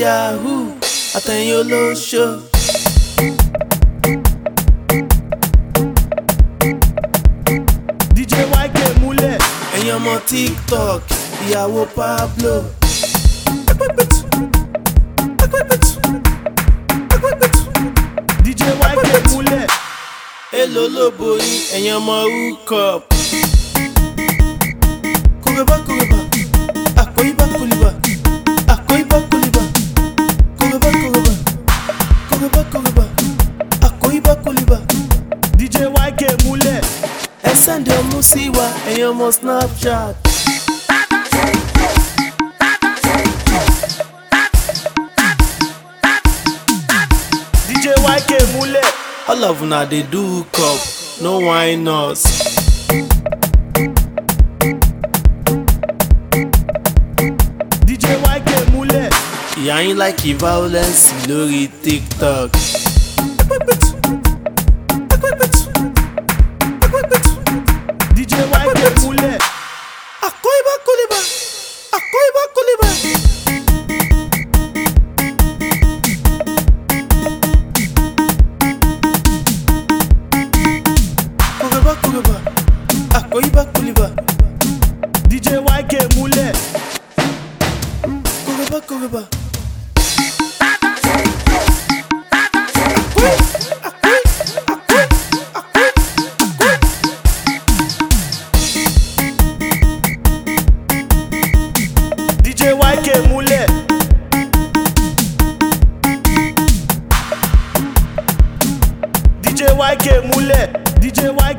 yahoo àtẹ̀yìn olóṣó. DJ YK múlẹ̀. ẹ̀yin ọmọ TikTok ìyàwó Pablo. DJ YK múlẹ̀. èlò lóbo yín ẹ̀yin ọmọ hookup. kòrèbá kòrèbá àkóyíbá kòlìbá àkóyíbá kòlìbá kòrèbá kòrèbá kòrèbá kòrèbá àkóyíbá kòlìbá. DJ YK múlẹ̀. ẹ sẹ́ndẹ̀ ọmú sí wa ẹ̀yin ọmọ Snapchat. DJ YK múlẹ̀. all of una dey do hookup no whine us. DJ YK múlẹ̀. ìyá yín like violence lórí TikTok. DJ YK múlẹ̀. àkóyíbá kòlìbá àkóyíbá kòlìbá. kòrèbá kòrèbá àkóyíbá kòlìbá. DJ YK múlẹ̀. kòrèbá kòrèbá. DJ YK múlẹ̀. DJ YK múlẹ̀. DJ YK